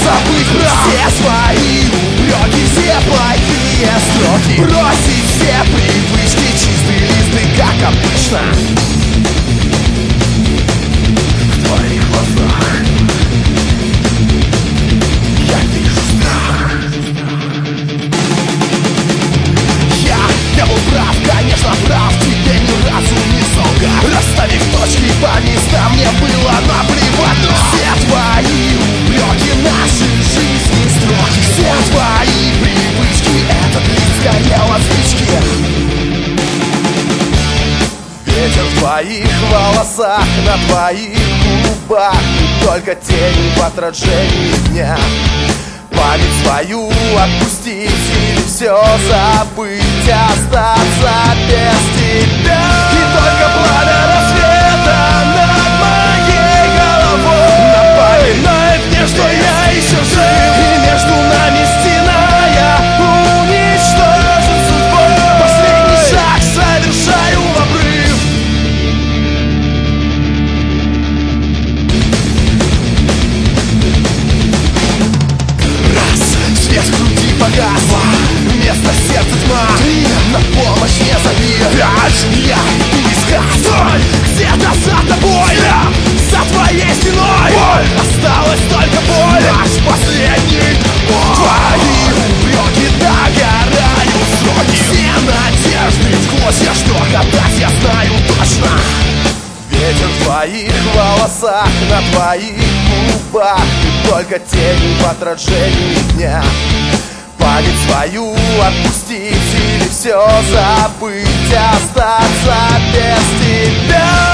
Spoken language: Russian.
забыть про все свои упреки, все плохие строки, бросить все привычки, чистые листы, как обычно. В твоих глазах я вижу страх. Я был прав, конечно прав, тебе ни разу не солгал. Расставив точки по местам, мне было наплевать. Но все твои упреки, наши жизни строки, все твои привычки, этот лист горел от спички. Ветер в твоих волосах, на твоих губах, и только тень в отражении дня. Память свою отпустить или все забыть, остаться без тебя. И только пламя рассвета над моей головой напоминает мне, что я еще жив, и между нами стена, я уничтожен судьбой. Последний шаг совершаю в обрыв. Свет в груди погас, вместо сердца тьма. Ты на помощь не зови. Я иду искать. Стой! Где-то за тобой, за твоей стеной. Боль! Осталась только боль. Наш последний бой. Твои упреки догорают сроки. Все надежды в клочья, что гадать я знаю точно. Ветер в твоих волосах, на твоих губах, и только тень в отражении дня. Память свою отпустить или все забыть, остаться без тебя.